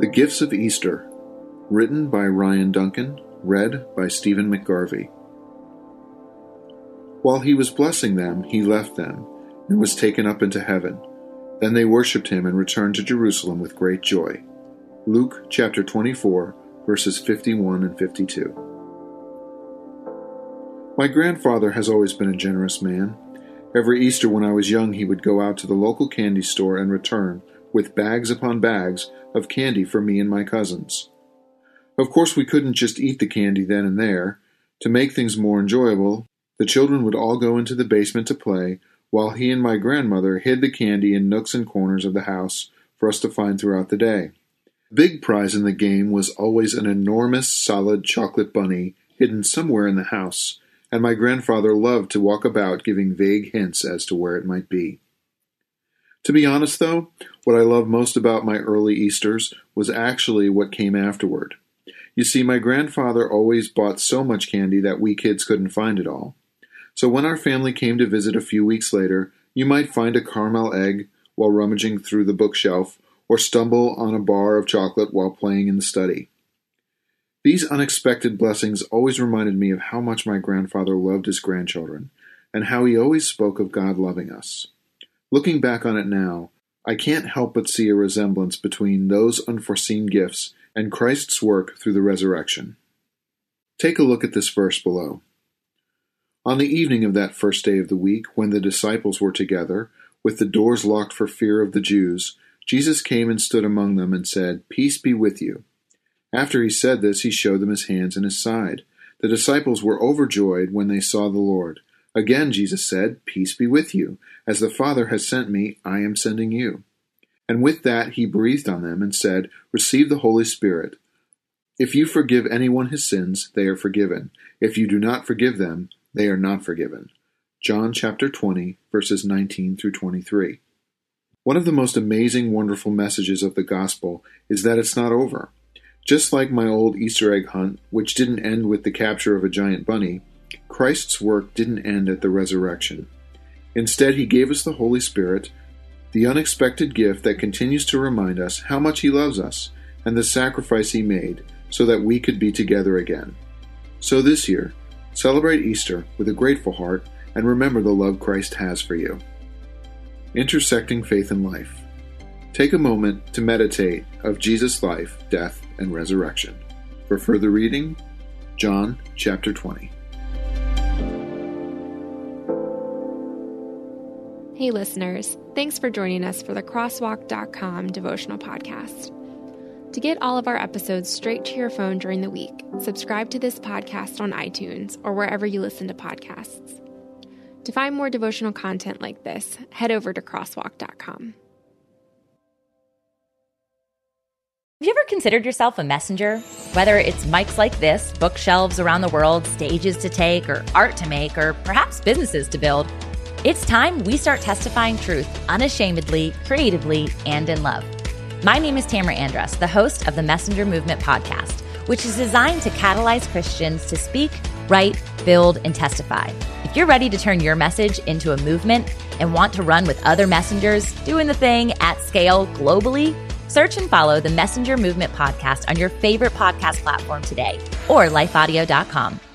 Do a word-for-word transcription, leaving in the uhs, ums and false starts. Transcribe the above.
The Gifts of Easter, written by Ryan Duncan, read by Stephen McGarvey. While he was blessing them, he left them, and was taken up into heaven. Then they worshipped him and returned to Jerusalem with great joy. Luke chapter twenty-four, verses fifty-one and fifty-two. My grandfather has always been a generous man. Every Easter when I was young, he would go out to the local candy store and return with bags upon bags of candy for me and my cousins. Of course, we couldn't just eat the candy then and there. To make things more enjoyable, the children would all go into the basement to play, while he and my grandmother hid the candy in nooks and corners of the house for us to find throughout the day. The big prize in the game was always an enormous solid chocolate bunny hidden somewhere in the house, and my grandfather loved to walk about giving vague hints as to where it might be. To be honest, though, what I loved most about my early Easters was actually what came afterward. You see, my grandfather always bought so much candy that we kids couldn't find it all. So when our family came to visit a few weeks later, you might find a caramel egg while rummaging through the bookshelf, or stumble on a bar of chocolate while playing in the study. These unexpected blessings always reminded me of how much my grandfather loved his grandchildren, and how he always spoke of God loving us. Looking back on it now, I can't help but see a resemblance between those unforeseen gifts and Christ's work through the resurrection. Take a look at this verse below. On the evening of that first day of the week, when the disciples were together, with the doors locked for fear of the Jews, Jesus came and stood among them and said, "Peace be with you." After he said this, he showed them his hands and his side. The disciples were overjoyed when they saw the Lord. Again Jesus said, "Peace be with you. As the Father has sent me, I am sending you." And with that he breathed on them and said, "Receive the Holy Spirit. If you forgive anyone his sins, they are forgiven. If you do not forgive them, they are not forgiven." John chapter twenty, verses nineteen through twenty-three. One of the most amazing, wonderful messages of the gospel is that it's not over. Just like my old Easter egg hunt, which didn't end with the capture of a giant bunny, Christ's work didn't end at the resurrection. Instead, he gave us the Holy Spirit, the unexpected gift that continues to remind us how much he loves us and the sacrifice he made so that we could be together again. So this year, celebrate Easter with a grateful heart and remember the love Christ has for you. Intersecting Faith and Life. Take a moment to meditate of Jesus' life, death, and resurrection. For further reading, John chapter twenty. Hey listeners, thanks for joining us for the crosswalk dot com devotional podcast. To get all of our episodes straight to your phone during the week, subscribe to this podcast on iTunes or wherever you listen to podcasts. To find more devotional content like this, head over to crosswalk dot com. Have you ever considered yourself a messenger? Whether it's mics like this, bookshelves around the world, stages to take, or art to make, or perhaps businesses to build, it's time we start testifying truth unashamedly, creatively, and in love. My name is Tamara Andrus, the host of the Messenger Movement podcast, which is designed to catalyze Christians to speak, write, build, and testify. If you're ready to turn your message into a movement and want to run with other messengers doing the thing at scale globally, search and follow the Messenger Movement podcast on your favorite podcast platform today or life audio dot com.